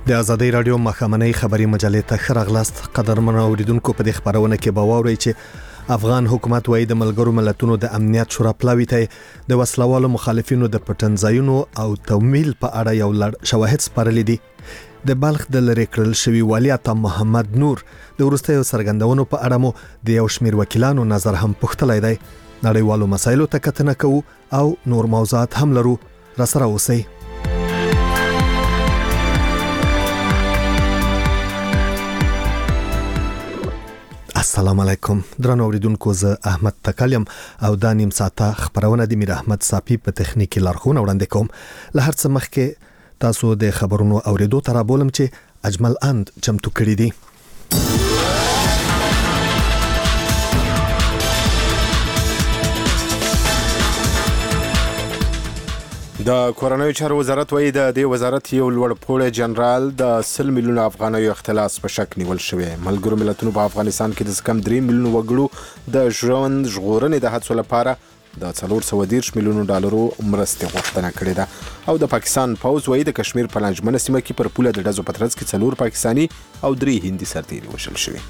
د ازادي رادیو مخامنۍ خبري مجلې ته ښه راغلاست. قدرمن اوریدونکو، په دې خبرونه کې به واورئ چې افغان حکومت وايي د ملګرو ملتونو د امنیت شورا پلاوي ته د وسلوالو مخالفینو د پټنځایونو او تمویل په اړه یو لړ شواهد سپارلي دي. د بلخ د لری کړل شوی والي عطا محمد نور د وروستیو څرګندونو په اړه مو د یو شمېر وکیلانو نظر هم پوښتلی دی. نړیوالو مسایلو ته کتنه کوو او نور موضوعات هم لرو. راسره اوسئ. السلام علیکم درنو اوریدونکو، زه احمد تکلم او دا نیم ساعته خبرونه د میر احمد صافی په تخنیکی لارښوونه وړاندې کوم. له هر څه مخکې تاسو د خبرونو اوریدو ته رابولم چې اجمل اند چمتو کړی دي. د کورنیو چارو وزارت وايي د دې وزارت یو لوړپوړی جنرال د 100 میلیونه افغانیو اختلاس په شک نیول شوی. ملګرو ملتونو په افغانستان کې د کم 3 میلیونه وګړو د ژوند ژغورنې د هڅو لپاره د 430 میلیونه ډالرو مرستې غوښتنه کړې ده او د پاکستان پوځ وايي د کشمیر په لنجمنه سیمه کې پر پوله د ډزو په ترڅ کې 4 پاکستاني او 3 هندي سرتیري وژل شوي.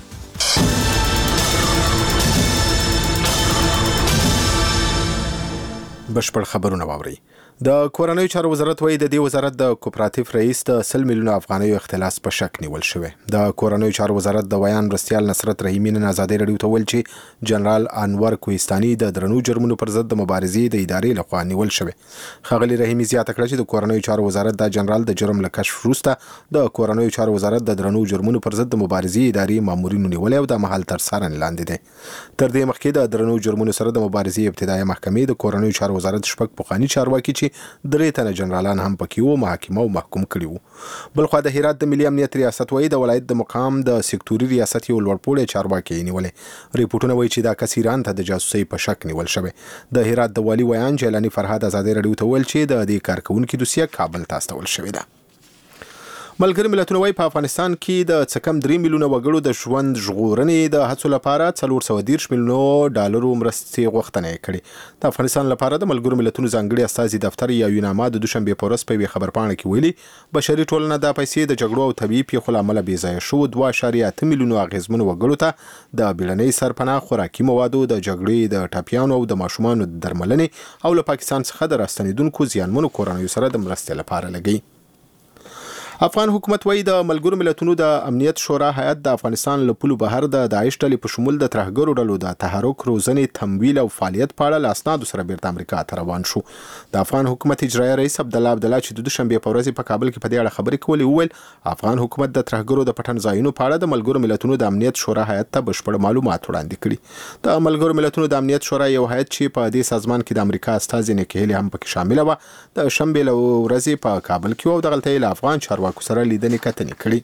بشپړ خبرونه واورئ. د کورنیو چارو وزارت وايي د دې وزارت د کوپراتیف رئیس د 100 میلیونه افغانیو اختلاس په شک نیول شوی. د کورنیو چارو وزارت د ویان مرستیال نصرت رحیمی نن ازادي رادیو ته ویل چې جنرال انور کوهستاني د درنو جرمونو پر ضد د مبارزې د ادارې لخوا نیول شوی. خغلی رحیمی زیاته کړه چې د کورنیو چارو وزارت د جنرال د جرم له کشف وروسته د کورنیو چارو وزارت د درنو جرمونو پر ضد د مبارزې ادارې مامورینو نیولې او د محل تر څارنې لاندې دي. تر دې مخکې د درنو جرمونو سره د مبارزې ابتدایي محکمې د کورنیو چارو وزارت شپږ پخواني چارواکي چې درې تنه جنرالان هم پکې وو محاکمه او محکوم کړي وو. بلخوا د هرات د ملي امنیت ریاست وايي د ولایت د مقام د سکتوري ریاست یو لوړپوړی چارواکي نیولې. ریپورتونه وايي چې دا کس ایران ته د جاسوسۍ په شک نیول شوی. د هرات د والي ویان جیلانی فرهاد ازادي رادیو ته ویل چې د دې کارکونکو دوسیه کابل ته استول شوې ده. ملګرو ملتونو وايي په افغانستان کې د څکم 3 میلیونه وګړو د ژوند ژغورنې د هڅو لپاره 430 میلیونه ډالرو مرستې غوښتنه کړې. د افغانستان لپاره د ملګرو ملتونو ځانګړي استازي دفتر یا یوناما د دوشنبه په ورځ په خبرپاڼه کې ویلي بشري ټولنه د پیسې د جګړو او طبيعي پیښو لامل بې ځای شو 2.8 میلیونه اغیزمن وګړو ته د بیړنۍ سرپناه خوراکي موادو د جګړې د ټاپیانو او د ماشومانو د درملنې او له پاکستان څخه د راستنیدونکو زیانمنو کورنیو سره د مرستې لپاره لګي. افغان حکومت وايي د ملګرو ملتونو د امنیت شورا هیئت د افغانستان له پولو بهر د داعش ډلې په شمول د ترهګرو ډلو د تحرک، روزنې، تمویل او فعالیت په اړه له اسنادو سره بیرته امریکا ته روان شو. د افغان حکومت اجرایي رئیس عبدالله عبدالله چې د دوشنبه په ورځ په کابل کې په دې اړه خبرې کولې وویل افغان حکومت د ترهګرو د پټنځایونو په اړه د ملګرو ملتونو د امنیت شورا هیئت ته بشپړ معلومات وړاندې کړي. د ملګرو ملتونو د امنیت شورا یو هیئت چې په دې سازمان کې د امریکا استازي نیکی هیلي هم پکې شامل و د شنبه له ورځې په کابل کې او دغلته له افغان چارواکو سره لیدنې کتنې کړي.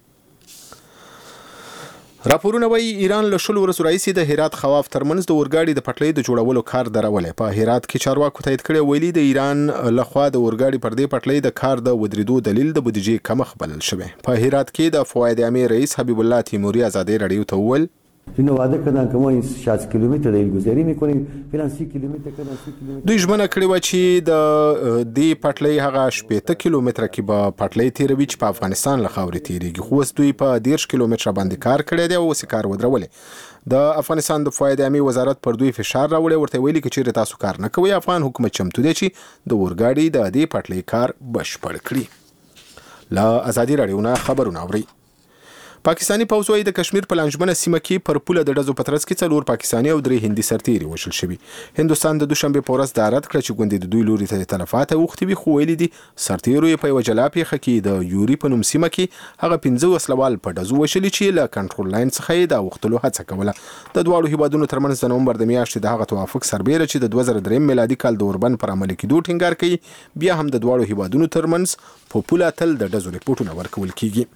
راپورونه وايي ایران له 10 ورځې راهیسې د هرات خواف ترمنځ د اورګاډي د پټلۍ د جوړولو کار درولې. په هرات کې چارواکو تایید کړي ویلي د ایران لخوا د اورګاډي پر دې پټلۍ د کار د ودرېدو دلیل د بودیجې کمښت بلل شوی. په هرات کې د فواید عامه رئیس حبیب الله تیموری ازادي رادیو ته وویل اینو وعده کردن که ما این 60 کیلومتر ریل گذاری میکنیم فلان 30 کیلومتر کردن 30 کیلومتر. دوی ژمنه کړې و چې د دې پټلۍ هغه 80 کیلومتره کې به پټلۍ تیروي چې په افغانستان له خاورې تیریږي، خو اوس دوی په 10 کیلومتره باندې کار کړی دی او اوس کار ودرولې. د افغانستان د فواید عامه وزارت پر دوی فشار راوړی، ورته ویلي چې چیرې تاسو کار نه کوئ افغان حکومت چمتو دی چې د اورګاډي د دې پټلۍ کار بشپړ کړي. له ازادي رادیو نه خبرونه اورئ. پاکستانی پوځ وايي د کشمیر په لنجمنه سیمه کې پر پوله د ډزو په ترڅ کې 4 پاکستاني او 3 هندي سرتیري وژل شوي. هندوستان د دوشنبه په ورځ دا رد کړ چې ګوندې د دوی لوري ته تلفات اوښتي وي، خو ویلي دي سرتیرو په یو جلا پیښه کې د یوري په نوم سیمه کې هغه 15 وسلوال په ډزو وشلي چې له کنټرول لاین څخه یې د اوښتلو هڅه کوله. د دواړو هیوادونو ترمنځ د نومبر د میاشتې د هغه توافق سربیره چې د 2003 میلادي کال د اوربن پر عمل کېدو ټینګار کوي، بیا هم د دواړو هیوادونو ترمنځ په پوله تل د ډزو ریپورتونه ورکول کیږي.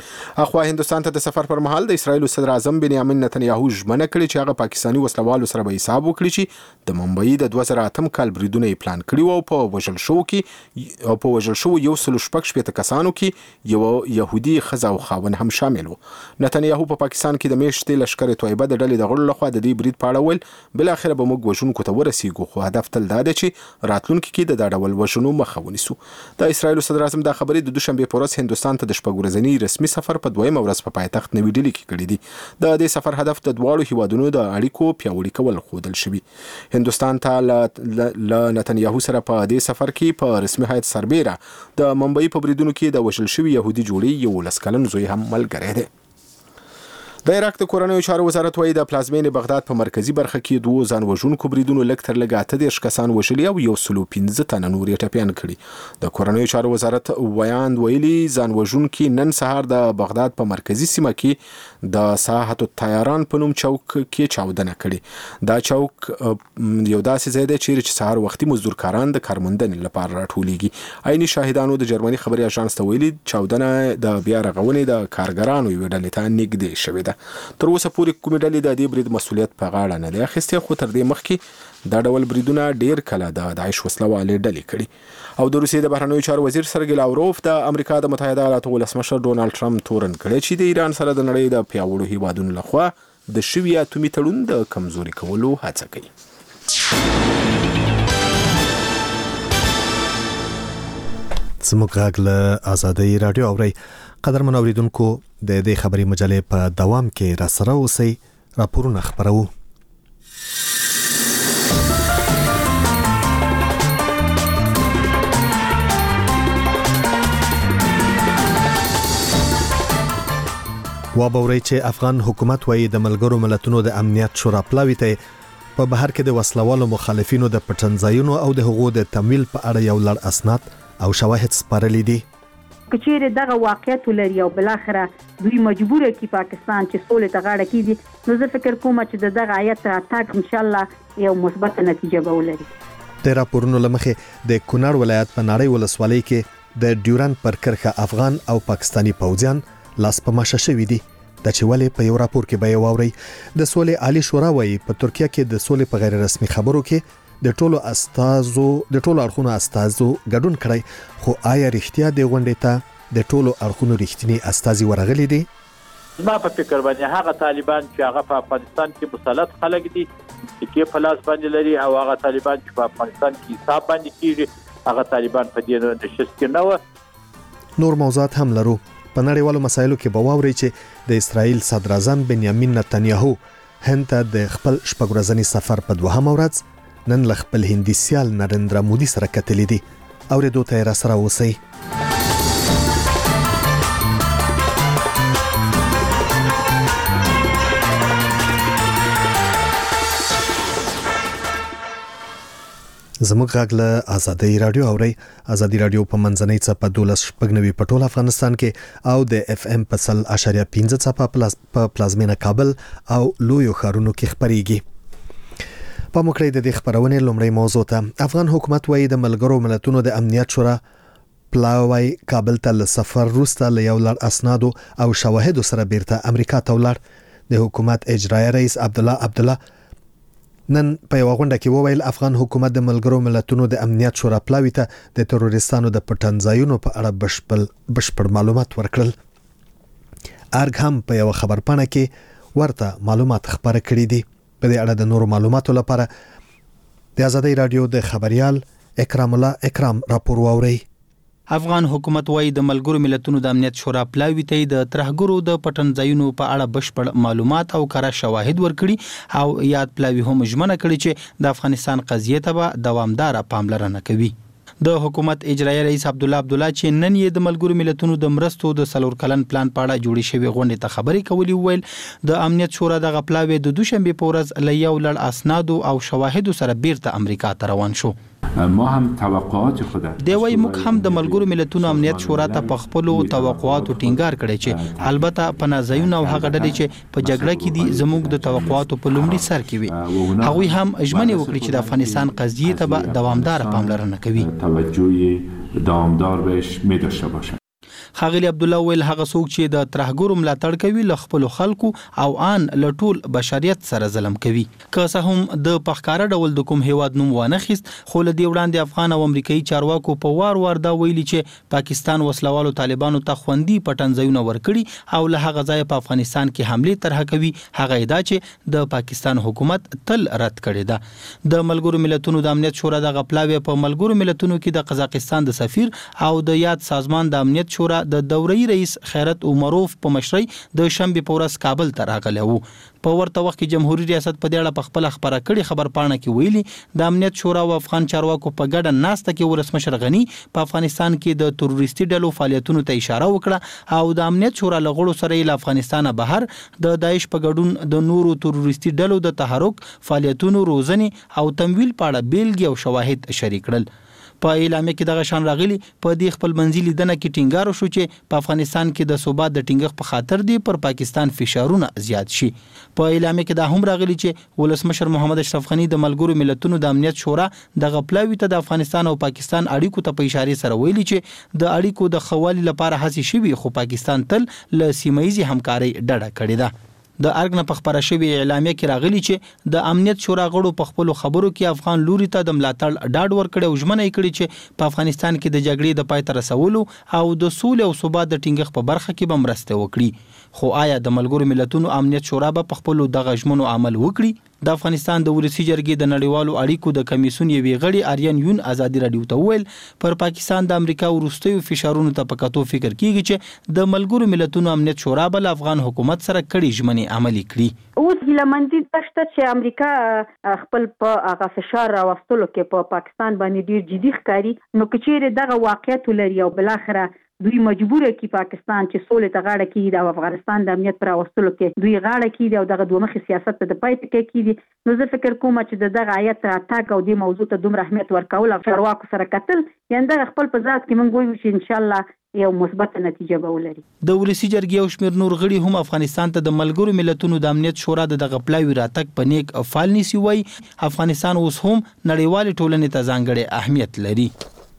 اخوا هندستان ته د سفر پر مهال د اسرایل صدر اعظم بنیامین نتنیاهو ژمنه کړې چې هغه پاکستاني وسلوالو سره به حساب وکړي چې د ممبئی د 2008 کال بریدونه یې پلان کړی او په وژل شو یو سل شپږ کسانو کې یو يهودي خزه او خاون هم شامل وو. نتنیاهو په پاکستان کې د میشتې لشکره طیبه د ډلې د غړو لخوا د دې برید په اړه ویل بل اخر به موږ وژونکو ته ورسیږو خو هدف تل دا دی چې راتلونکي کې د ډول وژنو مخه ونیسو. د اسرایل صدر اعظم دا خبرې د دوشنبه په ورځ هندستان ته د شپږ ورځني رسمي سفر په دویمه ورځ په پایتخت نوې ډیلي کې کړی دی. د دې سفر هدف د دواړو هیوادونو د اړیکو پیاوړي کول ښودل شوی. هندستان ته ل نتنیاهو سره په دې سفر کې په رسمي هیئت سربیره د ممبئی په بریدونو کې د وژل شوی يهودي جوړې یو لسکلن زوی هم ملګری دی. د عراق د کورنیو چارو وزارت وايي د پلازمینې بغداد په مرکزی برخه کې دوه ځان وژونکو بریدونو لږ تر لږه 8 کسان وژلي او 115 تنه نور یې ټپیان کړي. د کورنیو چارو وزارت ویلي ځان وژونکي نن سهار د بغداد په مرکزی سیمه کې د ساحت الطیران په نوم چوک کې چاودنه کړي. دا چوک یو داسې ځای دی چې سهار وختي مزدورکاران د کارموندنې لپاره راټولیږي. عیني شاهدانو د جرمني خبري اژانس ته ویلي چاودنه د بیا رغونې د کارګرانو یو ډلې ته نږدې شوې ده. تر اوسه پورې کومې ډلې د دې برید مسؤلیت په غاړه نه دی اخیستی خو تر دې مخکې دا ډول بریدونه ډیر کله د داعش وسلوالې ډلې کړي. او د روسیې د بهرنیو چارو وزیر سرګی لاوروف د امریکا د متحده ایالاتو ولسمشر ډونالد ټرمپ تورن کړی چې د ایران سره د نړۍ د پیاوړو هیوادونو لخوا د شوي اتومي تړون د کمزوري کولو هڅه کوي. زموږ غږ له آزادۍ رادیو اوري. قدرمن اوریدونکو د دې خبري مجلې په دوام کې را سره اوسئ. راپورونه خبرو. وابوري چې افغان حکومت وايي د ملګرو ملتونو د امنیت شورا پلاوی ته په بهر کې د وسلوالو مخالفینو د پټنځایونو او د حقوقو د تمویل په اړه یو لړ اسناد او شواهد سپارلي دي. کچېره دغه واقعیت لري او بل اخره دوی مجبور کی پاکستان چې سولې ته غاړه کیږي نو زه فکر کوم چې دغه آیت راتګ ان شاء الله یو مثبت نتیجه به ولري. د راپورونو لمخې د کونړ ولایت په ناړۍ ولسوالۍ کې د ډیورن پر کرخه افغان او پاکستانی پوځیان لاس په ماشه شوي دي. د چولې په یو راپور کې به یو اوري د سولې عالی شورا وايي په ترکیه کې د سولې په غیر رسمي خبرو کې د ټولو اړخونو استازو ګډون کړی خو آیا رښتیا د غونډې ته د ټولو اړخونو رښتینی استازي ورغلي دي؟ ما په فکر باندې هغه طالبان چې هغه په افغانستان کې مسلط خلک دي چې په لاس باندې لري او هغه طالبان چې په افغانستان کې حساب باندې کیږي هغه طالبان په دې نه نشست کې نه و. نور موضوعات هم لرو. په نړیوالو مسایلو کې به واوري چې د اسرایل صدر اعظم بنیامین نتنیاهو هند ته د خپل شپږ ورځني سفر په دوهمه ورځ نن ل خپل هندي سیال نریندرا مودي سره کتلې دي. اوریدو ته را سره اوسئ. زموږ غږ له آزادۍ رادیو اوري. آزادۍ رادیو په منځنۍ څپه 12.9 په ټول افغانستان کې او د اف ام په 0.5 څپه په پلازمینه کابل او لویو ښارونو کې خبريږي. په مکړې د خبرونې لومړی موضوع ته افغان حکومت وايي د ملګرو ملتونو د امنیت شورا پلاوی کابل ته سفر روسته له یو لړ اسناد او شواهد سره بیرته امریکا ته ولاړ. د حکومت اجرایی رئیس عبدالله نن په یو غونډه کې وویل افغان حکومت د ملګرو ملتونو د امنیت شورا پلاوی ته د تروریستانو د پټنځایونو په اړه بشپړ معلومات ورکړل. ارګ هم په یو خبرپاڼه کې ورته معلومات خبره کړې دي. په دې اړه د نورو معلوماتو لپاره د آزادۍ رادیو د خبريال اکرام الله اکرام راپور واوري. افغان حکومت وايي د ملګرو ملتونو د امنیت شورا پلاوی ته د ترهګرو د پټنځایونو په اړه بشپړ معلومات او کره شواهد ورکړي او یاد پلاوی هم ژمنه کړې چې د افغانستان قضیه ته به دوامدار پاملرنه کوي. د حکومت اجرایی رئیس عبدالله چې نن یې د ملګرو ملتونو د مرستو د سلور کلن پلان په اړه جوړې شوی غونډې ته خبرې کولې ویل د امنیت شورا د غپلاوی د دوشنبه په ورځ له یو لړ اسناد او شواهد سره بیرته امریکا ته روان شو. ما هم توقعات خود دی وای موږ هم د ملګرو ملتونو امنیت شورا ته په خپل توقعاتو ټینګار کړی چې البته پناځایونه او هغه ډلې چې په جګړه کې دي زموږ د توقعاتو په لومړي سر کې وي هغوی هم ژمنه وکړي چې د افغانستان قضیه ته دوامدار پاملرنه کوي توجه دوامدار بهش می داشته باشند. ښاغلي عبد الله ویل هغه څوک چې د ترهګرو ملاتړ کوي له خپل خلکو او ان له ټول بشریت سره ظلم کوي. که څه هم د پخکاره ډول د کوم هیواد نوم وانه خیست، خو له دې وړاندې افغان او امریکایي چارواکو په وار دا ویلي چې پاکستان وسلوالو طالبانو ته خوندي پټنځایونه ورکړي او له هغه ځای په افغانستان کې حمله طرح کوي. هغه ادعا چې د پاکستان حکومت تل رد کړي ده. د ملګرو ملتونو د امنیت شورا د غپلاوی په ملګرو ملتونو کې د قزاقستان د سفیر او د یاد سازمان د امنیت شورا د دوري رئیس خیرت عمروف په مشرۍ د شنبه په ورځ کابل ته راغلی وو. په ورته وخت کې جمهوریت ریاست په دې اړه په خپل خبره کړي خبر پاڼه کې ویلي د امنیت شورا او افغان چارواکو په ګډه ناسته کې ولسمشر غنی په افغانستان کې د تروریستي ډلو فعالیتونو ته اشاره وکړه او د امنیت شورا له غړو سره له افغانستان بهر د داعش په ګډون د نورو تروریستي ډلو د تحرک فعالیتونو روزنې او تمویل په اړه بیلګې او شواهد شریک کړل. په اعلامیه کې دغه شان راغلي په دې خپل منځلي دنه کې ټینګار شو چې په افغانستان کې د ثبات د ټینګښت په خاطر دی پر پاکستان فشارونه زیات شي. په اعلامیه کې دا هم راغلي چې ولسمشر محمد اشرف غنی د ملګرو ملتونو د امنیت شورا د غپلاوي ته د افغانستان او پاکستان اړیکو ته په اشاره سره ویلي چې د اړیکو د خوالي لپاره هڅې شوي، خو پاکستان تل له سیمایي همکارۍ ډډه کړې ده. د ارګ نه په خبره شوی اعلامیه کې راغلی چې د امنیت شورا غړو په خپل خبرو کې افغان لوري ته د ملاتړ ډاډ ورکړي او ژمنه یې کړې چې په افغانستان کې د جګړې د پای ته رسولو او د سولې او ثبات د ټینګښت په برخه کې به مرسته وکړي. خو آیا د ملګرو ملتونو امنیت شورا به په خپل دغه ژمنو عمل وکړي؟ د افغانستان د ولسی جرګې د نړیوالو اړیکو د کمیسیون یوې غړي آریان یون ازادي رادیو ته ویل پر پاکستان د امریکا وروستیو فشارونو ته په کتو فکر کیږي چې د ملګرو ملتونو امنیت شورا بل افغان حکومت سره کړي ژمنې عملي کړي. اوس ګیلمندي دشته چې امریکا خپل په هغه فشار راوستلو کې په پاکستان باندې ډیر جدي ښکاري، نو کچېره دغه واقعیت لري او بل اخره دوی مجبور کی پاکستان چې سولې ته غاړه کیږي د افغانستان د امنیت پر واستلو کې دوی غاړه کیږي او دغه دوه مخي سیاست ته د پای ټکی کیږي. نو زه فکر کوم چې دغه آیت اتاک او د موضوع ته دومره اهمیت ورکول او چارواکو سره کتل یعنی دغه خپل په ذات کې موږ وایو چې ان شاء الله یو مثبت نتیجه به ولري. د ولسی جرګې او شمیر نور غړي هم افغانستان ته د ملګرو ملتونو د امنیت شورا د غپلاوي راتګ په نیک افعال نیسي وای افغانستان اوس هم نړیوال ټولنې ته ځانګړي اهمیت لري.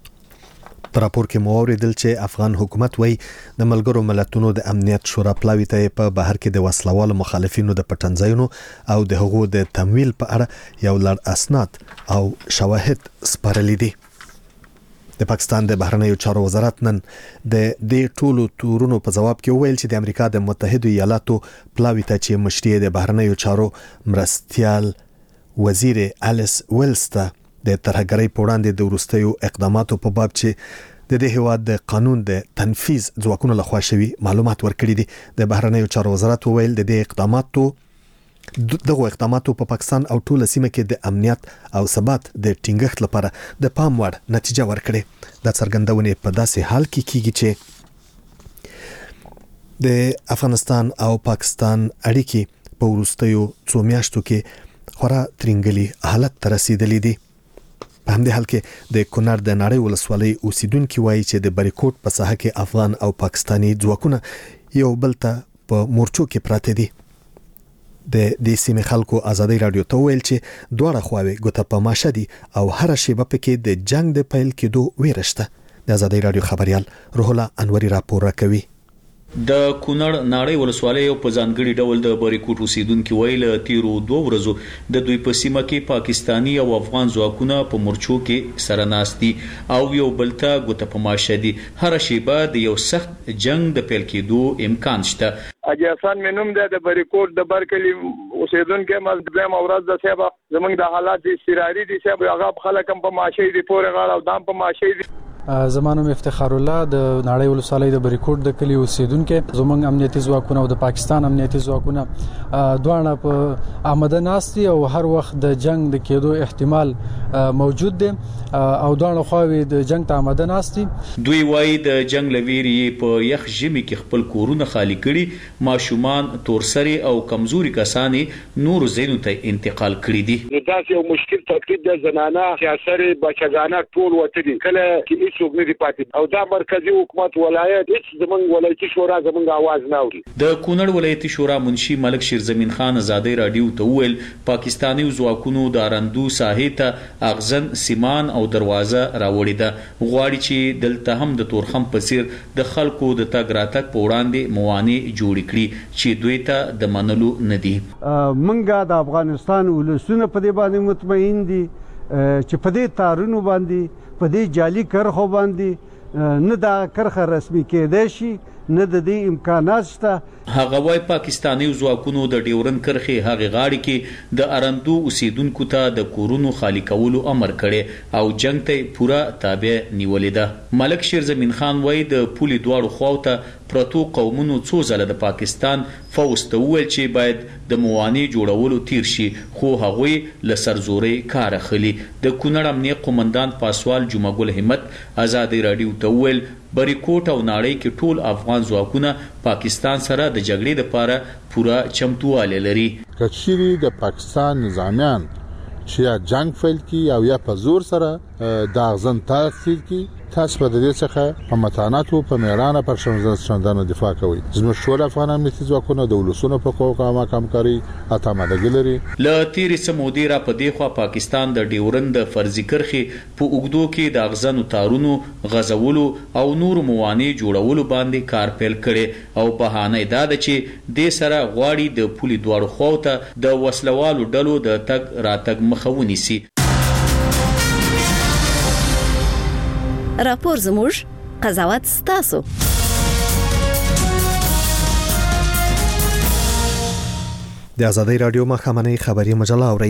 پر راپور کې مو اوریدل چې افغان حکومت وای د ملګرو ملتونو د امنیت شورا پلاوي ته په بهر کې د وسلوالو مخالفینو د پټنځایونو او د حقوقو د تمویل په اړه یو لړ اسناد او شواهد سپارلي دي. د پاکستان د بهرنیو چارو وزارت نن د دې ټولو تورونو په جواب کې ویل چې د امریکا د متحده ایالاتو پلاوي ته چې مشري د بهرنیو چارو مرستيال وزیر الیس ویلز ته د ترهګرۍ په وړاندې د وروستیو اقداماتو په باب چې د دې هیواد د قانون د تنفيذ ځواکونو لخوا شوی معلومات ورکړي دي. د بهرنیو چارو وزارت ویل د دې اقداماتو په پاکستان او ټوله سیمه کې د امنیت او ثبات د ټینګښت لپاره د پام وړ نتیجه ورکړي. د څرګندونې په داسې حال کې کیږي چې د افغانستان او پاکستان اړیکې په وروستیو څو میاشتو کې خورا ترنګلي حالت ته رسیدلې دي. په همدې حال کې د کونړ د نړۍ ولسوالۍ اوسیدونکو وایي چې د بریکوټ په ساحه کې افغان او پاکستاني ځواکونه یو بل ته په مورچو کې پراته دي. د دې سیمې خلکو ازادي رادیو ته ویل چې دواړه خواوې ګوته په ماشه دي او هر شیبه پکې د جنگ د پیل کېدو ویره شته. د ازادي رادیو خبريال روح الله انوري راپور راکوي. د کونړ ناړۍ ولسوالۍ په ځانګړي ډول د بریکوټ اوسیدونکو ویل تیرو 2 ورځو د دوی په سیمه کې پاکستانی او افغان ځواکونه په مورچو کې سره ناستي او یو بل ته ګوته په ماشه دي. هر شیبه د یو سخت جنگ د پیل کېدو امکان شته. اجازان منوم د بریکوټ د برکلی اوسیدونکو مزدم اورز د سبا زمنګ د حالات استراری دي چې هغه خلک په ماشه دي پورې غاړه او دام په ماشه دي. زمانو افتخار الله د نړۍ ولسوالۍ د بریکوټ د کلی اوسیدونکو زمونږ امنیتي ځواکونه او د پاکستان امنیتي ځواکونه دوه په آمده ناستي او هر وخت د جنگ د کېدو احتمال موجود دی او دوه خواوې د جنگ ته آمده ناستي. دوی وایي د جنگ لویری په یخ ژمي کې خپل کورونه خالی کړي، ماشومان، تورسري او کمزوري کسان نور زینو ته انتقال کړي دي. دا یو مشکل تفکیک د زنانه سیاسي بچګانه ټول وته دي کله چې هیڅ څوک نه دی پاتې او دا مرکزی حکومت ولایت هیڅ زمونږ ولایتي شورا زمونږ आवाज نه اوري. د کونړ ولایتي شورا منشي ملک شیرزمین خان ازادي رادیو ته وویل پاکستاني ځواکونو د ارندو ساحې ته اغزن سیمان او دروازه راوړې ده غواړي چې دلته هم د تورخم په څیر د خلکو د تګ راتګ په وړاندې موانع جوړ کړي چې دوی ته د منلو نه دي. منګه د افغانستان ولسونه په دې باندې مطمئن دي چې په دې تارونو باندې په دې جعلي کرخو باندې نه دا کرخه رسمي کېدای شي نه د دې امکانات شته. هغه وايي پاکستاني ځواکونو د ډیورن کرښې هغه غاړې کې د ارندو اوسیدونکو ته د کورونو خالی کولو امر کړي او جنگ ته پوره تابع نیولې ده. ملک شیرزمین خان وايي د پولي دواړو خواو ته پرتو قومونو څو ځله د پاکستان فوز ته وویل چې باید د موانع جوړولو تیر شي خو هغوی له سرزورۍ کار اخلي. د کونړ امنیه قومندان پاسوال جمعه ګل همت ازادي رادیو ته وویل بریکوټ او ناړۍ کې ټول افغان ځواکونه پاکستان سره د جګړې لپاره پوره چمتووالی لري. کچيري د پاکستان نظامیان چې یا جنگ فیل کی او یا په زور سره د اغزن تاثیر کی تاسو په دې څخه په متاناتو په میرانه پر شوندانو دفاع کوي. زموږ ټول افغان امنیتي ځواکونه د ولسونو په کومه همکاري اتمادګي لري. له تیرې سمودي را په دی خوا پاکستان د ډیورند د فرضي کرښې په اوږدو کې د اغزنو تارونو غزولو او نور موانع جوړولو باندې کار پیل کړي او بهانه دا ده چې د سره غواړي د پولي دواړو خواو ته د وسلوالو ډلو د تګ راتګ مخه ونیسي. راپور زموږ قضاوت ستاسو. د ازادي رادیو مخامنۍ خبري مجله اوري.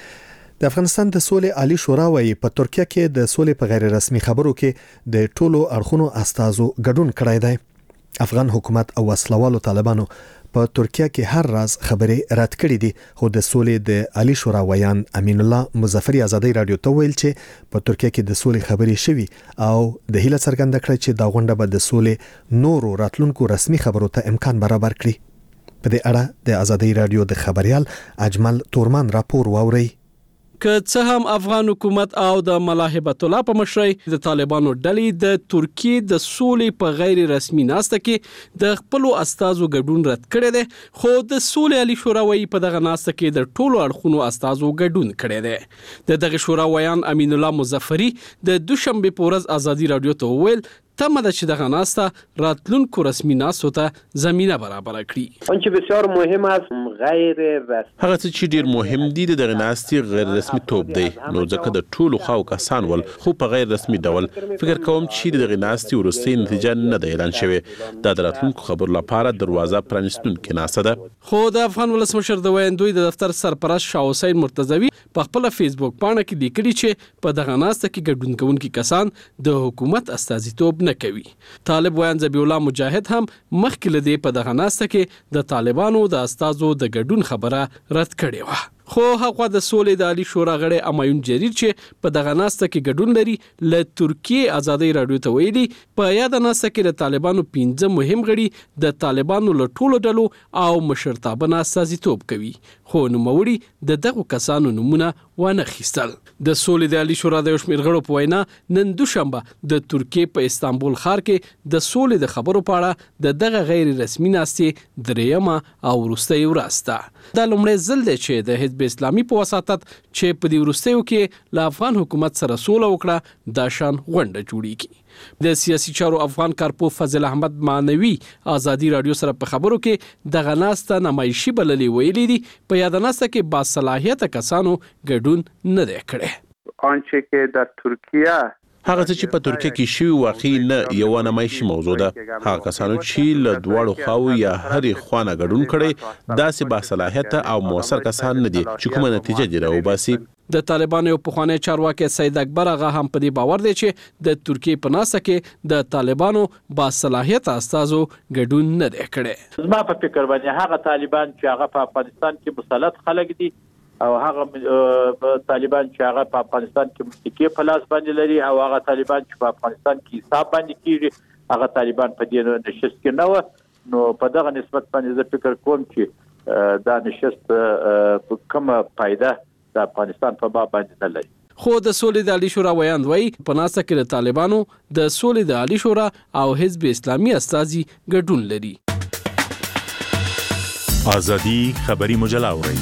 د افغانستان د سولې عالی شورا وايي په ترکیه کې د سولې په غیر رسمي خبرو کې د ټولو اړخونو استازو ګډون کړی دی. افغان حکومت او وسلوالو طالبانو په ترکیه کې هر راز خبرې رد کړې دي خو د سولې د عالی شورا ویان امین الله مظفری ازادي رادیو ته ویل چې په ترکیه کې د سولې خبرې شوي او د هیله څرګنده کړې چې دا غونډه به د سولې نورو راتلونکو رسمي خبرو ته امکان برابر کړي. په دې اړه د ازادي رادیو د خبريال اجمل تورمان راپور واوري. که څه هم افغان حکومت او د ملاحبت الله په مشرۍ د طالبانو ډلې د ترکیه د سولې په غیر رسمي ناسته کې د خپل استازو ګډون رد کړی دی خو د سولې عالی شورا وايي په دغه ناسته کې د ټولو اړخونو استازو ګډون کړی دی. دغه شورا ویان امین الله مظفری د دوشنبه په ورځ ازادي رادیو ته وویل تمه ده چې دغه ناسته راتلونکو رسمي ناستو ته زمینه برابر کړي. آنچه بسیار مهم است غیر رسمي هغه چې ډیر مهم دي د ناستې غیر رسمي توپ دی نو ځکه د ټولو خواو کسان ول خو په غیر رسمي ډول فکر کوم چې د ناستې ورستۍ نتیجه نه ده اعلان شوې د راتلونکو خبرو لپاره دروازه پرانیستونکې ناسته ده. خو د افغان ولسمشر د ویاندوی د دفتر سرپرست شاه حسین مرتضوی په خپل فیسبوک پاڼه کې لیکلي چې په دغه ناسته کې ګډون کوونکي کسان د حکومت استازیتوب نه کوي. طالب ویان ذبیح الله مجاهد هم مخکې له دې په دغه ناسته کې د طالبانو د استازو د ګډون خبره رد کړې وه. خو هغه د سولې د عالی شورا غړي امایون جریر چې په دغه ناسته کې ګډون لري له ترکیه ازادي رادیو ته ویلي په یاد ناسته کې د طالبانو 15 مهم غړي د طالبانو له ټولو ډلو او مشرتابه استازیتوب کوي خو نوموړي د دغه کسانو نمونه ونه خېستل. د سولې د عالی شورا د شمیر غړو په وینا نن دوشنبه د ترکیه په استانبول ښار کې د سولې د خبرو په اړه د دغه غیر رسمي ناستې دریمه او وروستۍ ورځ ده. دا لومړی ځل دی چې د حزب اسلامي په وساتت چې په دې وروستیو کې له افغان حکومت سره سوله وکړه دا شان غونډه جوړیږي. د سیاسي چارو افغان کارپو فضل احمد معنوي ازادي رادیو سره په خبرو کې د غناسته نمایشي بللې ویلي دي په یاد ناسته کې با صلاحیت کسانو ګډون نه دی کړی. آنچه که در ترکیه هغه چې په ترکیه کې شوی واقعي نه یو نمایشي موضوع ده. هغه کسانو چې له دواړو خواو یا هرې خوانه ګډون کړي داسې با صلاحیت او موثر کسان نه دي چې کومه نتیجه دی راوباسي. د طالبانو په خوانی چارواکي سید اکبر هغه هم په دې باور دی چې د ترکیه په ناسه کې د طالبانو با صلاحیت استازو ګډون نه دی کړی. زما په فکر باندې هغه طالبان چې هغه په افغانستان کې مسلط خلک دي او هغه طالبان چې هغه په افغانستان کې مستقیم په لاس باندې لري او هغه طالبان چې په افغانستان کې حساب باندې کیږي هغه طالبان په دې نشست کې نه و نو په دغه نسبت باندې زه فکر کوم چې دا نشست کومه فائدہ د افغانستان په باب باندې نه لري. خو د سولې د عالی شورا ویاند وایي په ناسته کې د طالبانو د سولې د عالی شورا او حزب اسلامي استازي ګډون لري. ازادي خبري مجله اوري.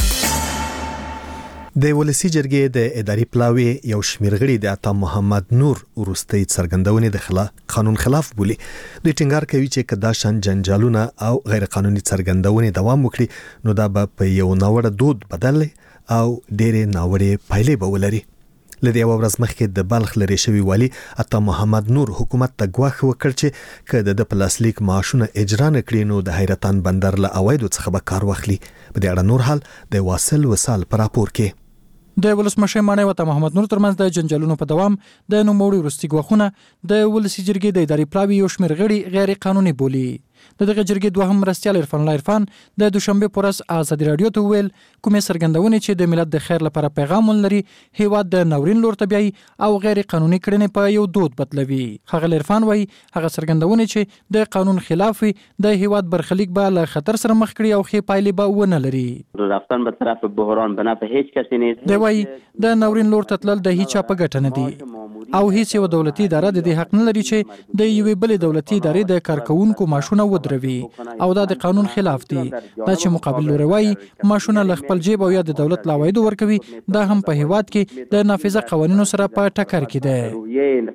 د ولسی جرګې د اداري پلاوی یو شمیر غړي د عطا محمد نور ورستۍ څرګندونې د قانون خلاف بولي. دوی ټینګار کوي چې کدا شان جنجالونه او غیر قانوني څرګندونې دوام وکړي نو دا به په یو ناوړه دود بدل او ډېرې ناوړې پایلې به ولري. لدې یو ورځ مخکې د بلخ لري شوی والی عطا محمد نور حکومت ته ګواښ وکړ چې کله د پلاسلیک معاشونه اجرا نکړي نو د حیرتان بندر له اوایدو څخه به کار واخلي. په دې اړه نور حال د واصل وصال پر راپور کې د ولسمشر مانای عطا محمد نور ترمنځ د جنجالونو په دوام د نوموړي وروستي ګواښونه د ولسی جرګې د اداري پلاوی یو شمېر غړي غیر قانوني بولي. د دغه جرګې دوهم مرستیال عرفان الله عرفان د دوشنبه پر ورځ ازادي رادیو ته ویل کومې څرګندونې چې د ملت د خیر لپاره پیغام ولري هیواد د نورین لور طبيعي او غیر قانوني کړنې په یو دود بدلوي. خغل عرفان وایي هغه څرګندونې چې د قانون خلاف د هیواد برخلیک به له خطر سره مخ کړي او خې پایلې به ونه لري. رفتن به طرف بحران بنا په هیڅ کس نه دی وایي د نورین لور تتلل د هیڅ په ګټه نه دی او هیڅ یو دولتي اداره د دې حق نه لري چې د یوې بلې دولتي ادارې د کارکونکو معاشونه ودروي او دا د قانون خلاف دي. دا چې مقابل لوري وایي معاشونه له خپل جیب او یا د دولت لاوایدو ورکوي دا هم په هیواد کې د نافذه قوانینو سره په ټکر کې ده.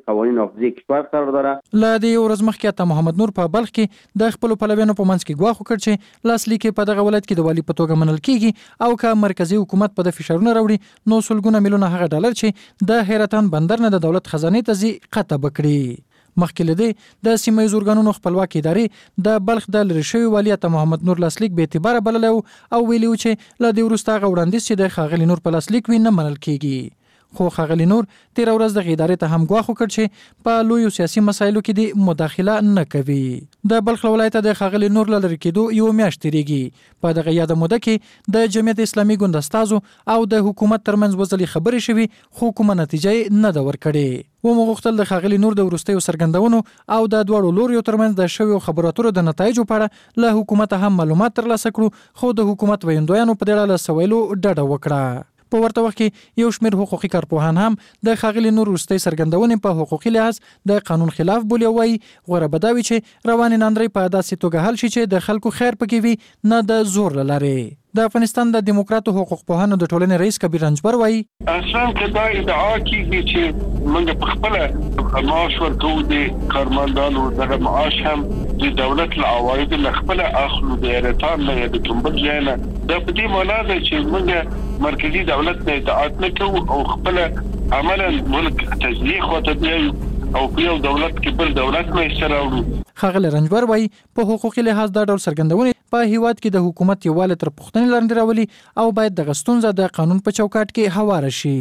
لا د یو ورځ مخکې عطا محمد نور په بلخ کې د خپل پلویانو په منځ کې ګواښ وکړ چې لاسلیک په دغه ولایت کې د والی په توګه منل کیږي او که مرکزی حکومت په د فشارونه راوړي نو سلګونه میلیونه هغه ډالر چې د حیرتان بندر نه د دولت خزانه ته زی قطع بکړي. مخکې لدې د سیمه ییز ارګانونو خپلواکي ادارې د بلخ د لری شوی والی عطا محمد نور لاسلیک به اعتبار بللو او ویلو چې له دې وروسته غوړاندیز چې د خاغلی نور په لاسلیک وینه منل کیږي. خو خاغلی نور تیر ورځ د ادارې ته هم ګواښ وکړ چې په لوی سیاسي مسایلو کې د مداخله نه کوي. د بلخ ولایت د خاغلی نور لری کېدو یو میاشت تیریږي. په دغه یاد موده کې د جمعیت اسلامي ګوند استازو او د حکومت ترمنځ وزلي خبرې شوي خو کومه نتیجه نه ده ورکړې. و مغوښتل د خاغلی نور د ورستیو سرګندونو او د دوړو لوريو ترمنځ د شویو خبرو اترو د نتایجو په اړه له حکومت هم معلومات ترلاسه کړو خو د حکومت ویندویانو په دې اړه سوالو ډډه وکړه. په ورته وخت کې یو شمېر حقوقي کارپوهان هم د خاغلی نور ورستۍ سرګندونې په حقوقي لحاظ د قانون خلاف بولي وایي غوړه بداوي چې رواني ناندري په داسې توګه حل شي چې د خلکو خیر پکې وي نه د زور لاره. د افغانستان د دیموکراتو حقوق پوهانو د ټولنې رئیس کبیر رنجبر وایي اصلا کدا ادعا کیږي چې موږ په خپل معاش ورکو دي کارمندانو دغه معاش هم د دولت له عواید له خپل اخلو د ایرتان نه د کومبل ځای نه د په دې معنا ده چې موږ مرکزی دولت نه اطاعت نه کوو او خپل عملا ملک تزلیق وتبیو او په یو دولت کې بل دولت نه سره وړو. خغل رنجبر وایي په حقوقي لحاظ دا ډول سرګندونې په هیواد کې د حکومت یواله تر پښتنې لاندې راولي او باید د غستونزه د قانون په چوکاټ کې هواره شي.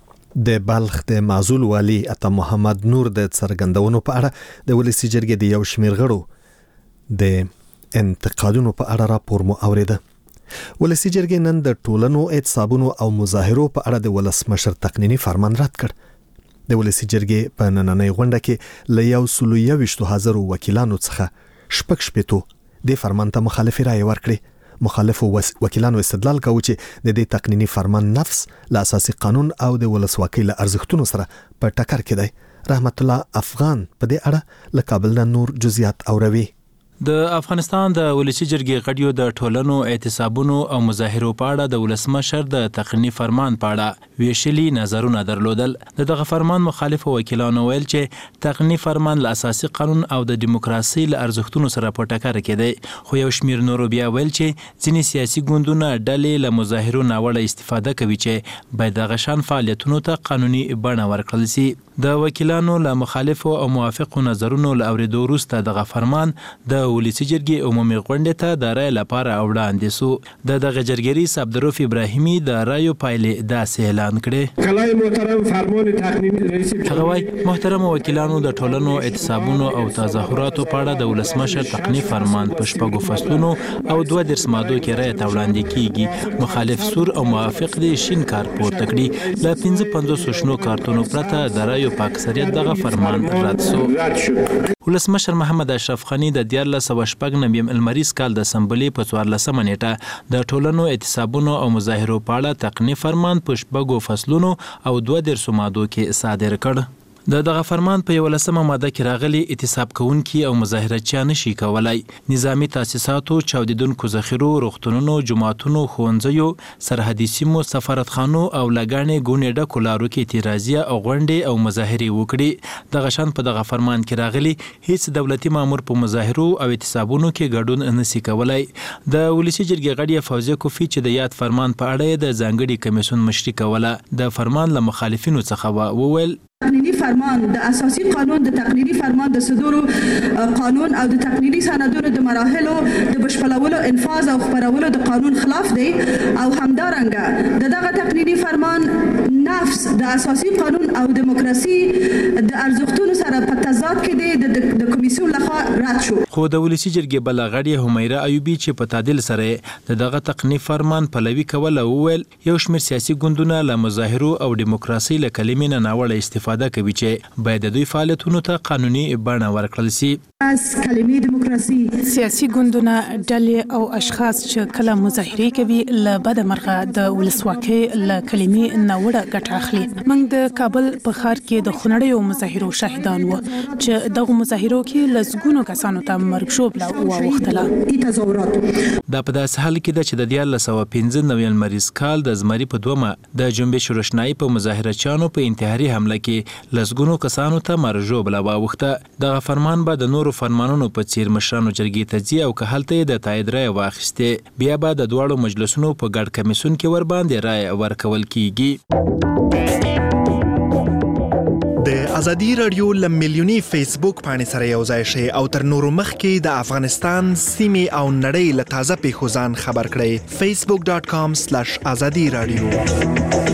د بلخ د معزول والی عطا محمد نور د څرګندونو په اړه د ولسی جرګې د یو شمېر غړو د انتقادونو په اړه راپور مو اوریده. ولسی جرګې نن د ټولنو اعتصابونو او مظاهرو په اړه د ولسمشر تقنینی فرمان رد کړ. د ولسی جرګې په نننۍ غونډه کې له 120,000 وکیلانو څخه شپږ د فرمان ته مخالفت رائے ورکړي. مخالفو وکیلانو استدلال کوي چې د دې تقنینی فرمان نفس له اساسي قانون او د ولسواکۍ له ارزښتونو سره په ټکر کې دی. رحمت الله افغان په دې اړه له کابل نه نور جزئیات اوروي. د افغانستان د ولسی جرګې غړیو د ټولنو اعتصابونو او مظاهرو په اړه د ولسمشر د تقنینی فرمان په اړه ویشلي نظرونه درلودل. دغه فرمان مخالف وکیلانو ویل چې تقنینی فرمان له اساسي قانون او د دیموکراسي له ارزښتونو سره په ټکر کې دی. خو یو شمیر نورو بیا ویل چې ځینې سیاسي ګوندونه ډلې له مظاهرو ناوړه استفاده کوي چې باید دغه شان فعالیتونو ته قانوني بڼه ورکړل شي. د وکیلانو له مخالفو او موافقو نظرونو له اوریدو وروسته دغه فرمان د ولسی جرګې عمومي غونډې ته د رای لپاره وړاندې شو. دغه جرګې رئیس عبدالرؤف ابراهیمي د رایو پایلې داسې اعلان کړې. کلای محترم فرمان تقنینی رئیس هغه محترم وکیلانو د ټولنو اعتصابونو او تظاهراتو په اړه د ولسمشر تقنینی فرمان په شپږو فصلونو او 32 مادو کې رای ته وړاندې کیږي. مخالف سور او موافق دي شین کار پورته کړي. ل 55 شنو کارتونو پرته د رایو په اکثریت دغه فرمان رد شو. ولسمشر محمد اشرف غنی د 1409 المریز کال د سمبلی په 14 نیټه د ټولنو اعتصابونو او مظاهرو په اړه تقنی فرمان په شپږو فصلونو او 2 مادو کې صادر کړ. دغه فرمان په 11مه ماده کې راغلي اعتصاب کوونکي او مظاهرچیان نشي کولای نظامی تاسیساتو، چاودیدونکو ذخیرو، روغتونونو، جماعتونو، ښوونځیو، سرحدي سیمو، سفارتخانو او لګانې ګونې ډکو لارو کې اعتراضیه او غونډې او مظاهرې وکړي. دغه شان په دغه فرمان کې راغلي هیڅ دولتي مامور په مظاهرو او اعتصابونو کې ګډون نشي کولای. د ولسی جرګې غړي فوزیه کوفی چې د یاد فرمان په اړه د ځانګړي کمیسیون مشري کوله د فرمان له مخالفینو څخه وویل تقنینی فرمان د اساسی قانون د تقنینی فرمان د صدورو قانون او د تقنینی سندونو د مراحلو د بشپړولو انفاذ او خبرولو د قانون خلاف دی او همدارنګه دغه تقنینی فرمان نفس د اساسی قانون او دیموکراسي د ارزښتونو سره په تضاد کې دی د کمیسیون لخوا رد شو. خو د ولسی جرګې بل غړي همیره ایوبی چې په تعدیل سره دغه تقنینی فرمان پلوي کوله وویل یو شمېر سیاسي ګوندونه له مظاهرو او دیموکراسي له کلمې نه ناوړه استفاده کوي چې باید د دوی فعالیتونو ته قانوني بڼه ورکړل شي. از کلمې دیموکراسي سیاسي ګوندونه ډلې او اشخاص چې کله مظاهره کوي له بده مرغه د ولسواکۍ له کلمې ناوړه ګټه اخلي. موږ د کابل په ښار کې د خونړیو مظاهرو شاهدان وو چې دغه مظاهرو کې لسګونو کسانو ته مرګ ژوبله واوښتله. دا په داسې حال کې ده چې د 1495 المریز کال د زمري په 2 د جنبش روشنايي په مظاهرچیانو په انتحاري حمله کې لسګونو کسانو ته مرګ ژوبله واوښته. دغه فرمان به د نورو فرمانونو په څیر مشرانو جرګې ته ځي او که هلته د تایید رایه واخیستې بیا به د دواړو مجلسونو په ګډ کمیسیون کې ورباندې رایه ورکول کیږي. د ازادي رادیو له میلیوني فیسبوک باندې سره یو ځای شئ او تر نورو مخکې د افغانستان سیمې او نړۍ له تازه پیښو ځان خبر کړئ. facebook.com/azadi radio.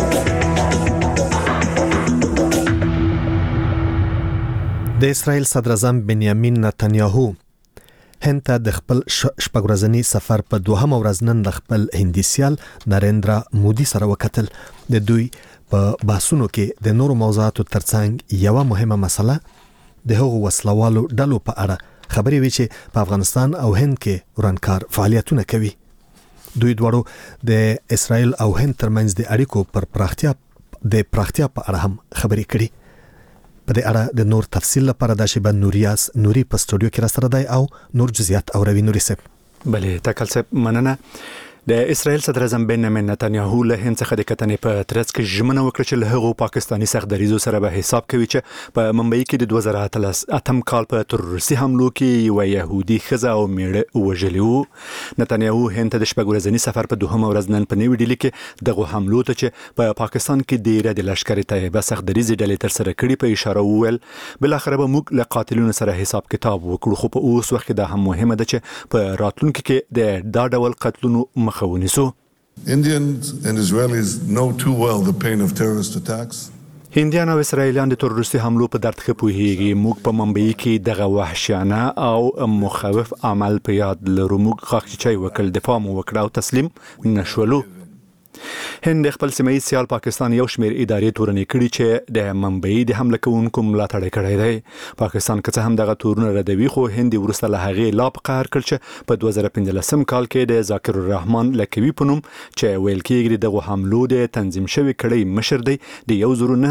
د اسرائیل صدر اعظم بنیامین نتنیاهو هند ته د خپل شپږ ورځنی سفر په 2مه ورځ نن د خپل هندي سیال نریندرا مودي سره وکتل. د دوی په بحثونو کې د نورو موضوعاتو ترڅنګ یو مهمه مسله د هغو وسلوالو ډلو په اړه خبرې وی چې په افغانستان او هند کې ورانکار فعالیتونه کوي. دوی دواړو د اسرائیل او هند ترمنځ د اړیکو پر پراختیا په اړه هم خبرې کړي. په دې اړه د نور تفصیل لپاره د شیبه نوریاس نوري په سټوډیو کې را سره دی او نور جزئیات اوروي. نوري صاحب. بله تکل صاحب مننه. د اسرائیل صدر اعظم بنیامین نتنیاهو له هند څخه د کتنې په ترڅ کې ژمنه وکړه چې له هغو پاکستاني سختدریزو سره به حساب کوي چې په ممبئی کې د 2008 کال په تروریستي حملو کې یو يهودي ښځه او میړه وژلي وو. نتنیاهو هند ته د شپږ ورځني سفر په 2مه ورځ نن په نیو ډیلي کې دغه حملو ته چې په پاکستان کې ډیره د لشکري طیبه سختدریزي ډلې تر سره کړي په اشاره وویل بل اخر به موږ له قاتلونو سره حساب کتاب وکړو. خو په اوس وخت دا هم مهمه ده چې په راتلونکو کې د دا ډول قتلونو مخه ونیسو. Indians and Israelis know too well the pain of terrorist attacks. هندیان او اسرائیلیان د تروریستي حملو په درد ښه پوهیږي. موږ په ممبئی کې دغه وحشیانه او مخوف عمل په یاد لرو. موږ خاکچای وکړ، دفاع مو وکړه او تسلیم نشولو. هند خپل سیمایي سیال پاکستان یو شمېر ادارې تورنې کړي چې د ممبئی د حمله کوونکو ملاتړ کړی دی. پاکستان که څه هم دغه تورونه ردوي خو هند وروسته له هغې لا په قهر کړ چې په 2015 کال کې د ذاکر الرحمن لکوي په نوم چې ویل کېږي دغه حملو د تنظیم شوی کړی مشر دی د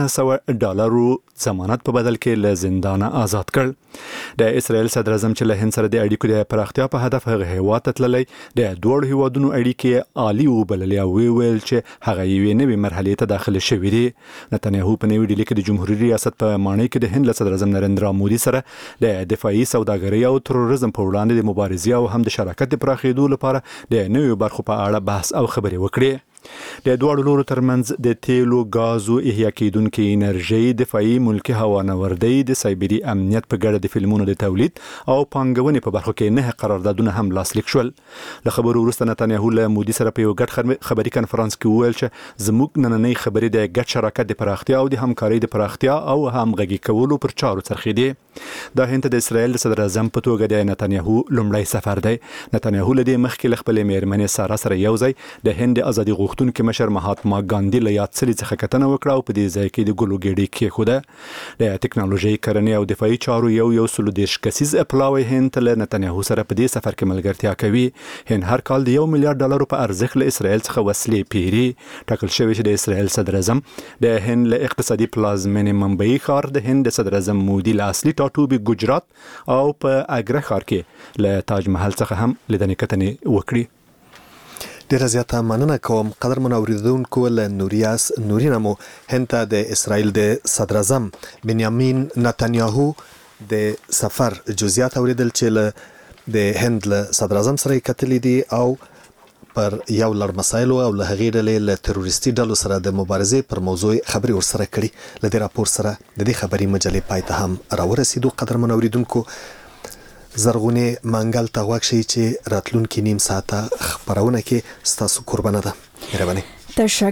$1,900 ضمانت په بدل کې له زندانه آزاد کړ. د اسرائیل صدر اعظم چې له هند سره د اړیکو د پراختیا په هدف هغه هیواد ته تللی د دوړ هیوادونو اړیکې عالی وبللې او ویل چې هغه یوې نوې مرحلې ته داخله شوې دي. نتنیاهو په نیو ډیلي کې د جمهوریت ریاست په ماڼۍ کې د هند له صدر اعظم نریندرا مودي سره د دفاعي سوداګرۍ او تروریزم په وړاندې د مبارزې او هم د شراکت د پراخېدو لپاره د نویو برخو په اړه بحث او خبرې وکړي. د دواړو لورو ترمنځ د تیلو، غازو، احیا کېدونکو انرژي، دفاعي ملکي هوانوردۍ، د سایبري امنیت په ګډه د فلمونو د تولید او پانګونې په برخو کې 9 قراردادونه هم لاسلیک شول. له خبرو وروسته نتنیاهو له مودي سره په یو ګډ خبري کنفرانس کې وویل چې زموږ نننۍ خبرې د ګډ شراکت د پراختیا او د همکارۍ د پراختیا او همغږي کولو پر چارو څرخېدي. دا هند د اسرائیل د صدر اعظم په توګه د نتنیاهو لومړی سفر دی. نتنیاهو له دې مخکې له خپلې میرمنې سارا سره یو ځای د هند ازادي غوښتونکو مشر مهاتما ګاندی له یاد سړي څخه کتنه وکړه او په دې ځای کې د ګلو ګېډې کېښوده. د ټکنالوژي کرنې او دفاعي چارو یو سلودیش کسیز پلاوی هند له نتنیاهو سره په دې سفر کې ملګرتیا کوي. هند هر کال د $1 ملیارډ په ارزښت له اسرائیل څخه وسلې پیري. ټاکل شوی چې د اسرائیل صدر اعظم د هند له اقتصادي پلازمینې ممبئی ښار د هند د صدر اعظم مودي له اصلي ټاټوبي ګجرات او په اګره ښار کې له تاج محل څخه هم لیدنې کتنې وکړي. ډیره زیاته مننه کوم قدرمن اوریدونکو. له نوریاس نورینه مو هند ته د اسرائیل د صدر اعظم بنیامین نتنیاهو د سفر جزئیات اوریدل چې له د هند له صدر اعظم سره کتلې دي او پر یو لړ مسایلو او له هغې ډلې له تروریستي ډلو سره د مبارزې پر موضوع خبرې ورسره کړي. له دې راپور سره د دې خبري مجلې پای ته هم راورسېدو. قدرمن اوریدونکو زرغونې منګل ته غوږ شئ چې راتلونکي نیم ساعته خبرونه کې ستاسو قربانه ده. مهرباني.